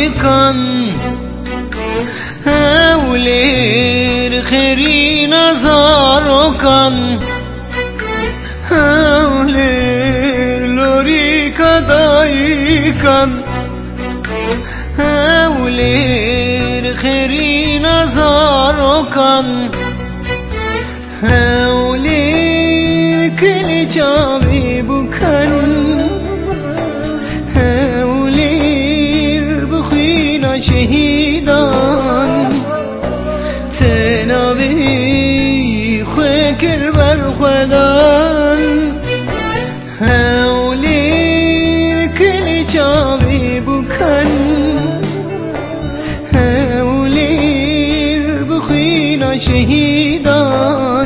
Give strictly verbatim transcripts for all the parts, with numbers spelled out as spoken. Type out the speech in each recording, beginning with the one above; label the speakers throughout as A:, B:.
A: kan Evler kheri nazar kan Evler lori kadai kan Evler kheri nazar kan Evler kili chavi bukan شهیدان تنابی خوکر بر خودان هولیر کلی چاوی بکن هولیر بخوینا شهیدان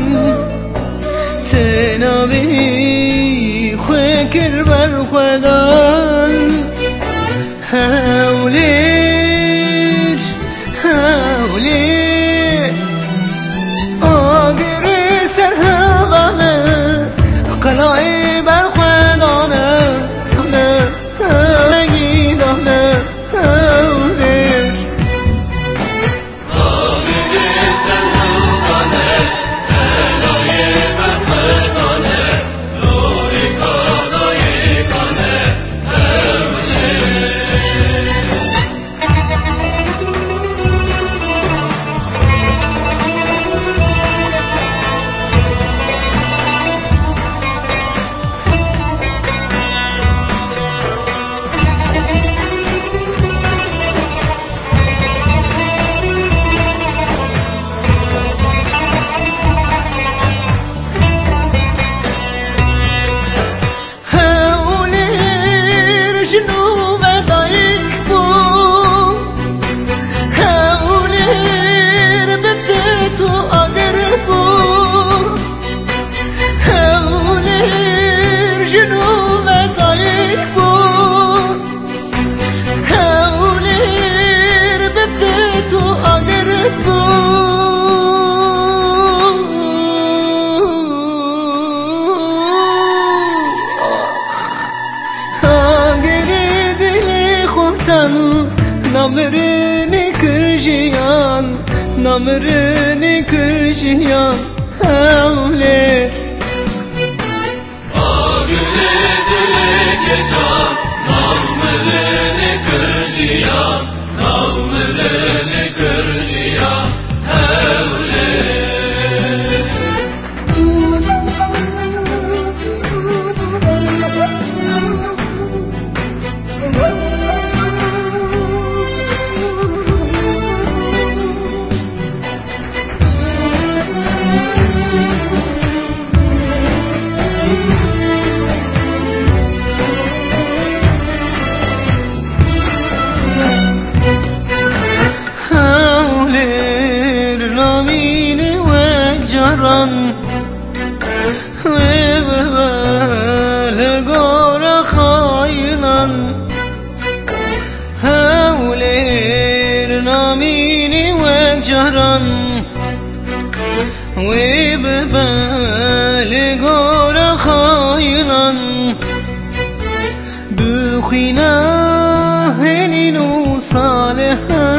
A: تنابی خوکر بر خودان هولیر Namrını kırjıyan, namrını kırjıyan Evler
B: Ağrı dile geçen namrını kırjıyan, namrını kırjıyan Evler
A: وببالغور خايلا بخنا هلين صالحا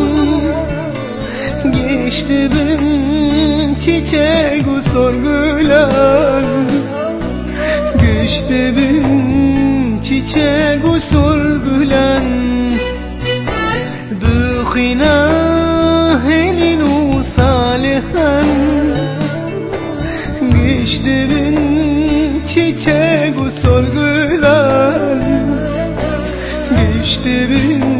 A: geçtim çiçek sorgular geçtim çiçek sorgular bخنا هلين صالحا geçtim çiçek sorgular geçtim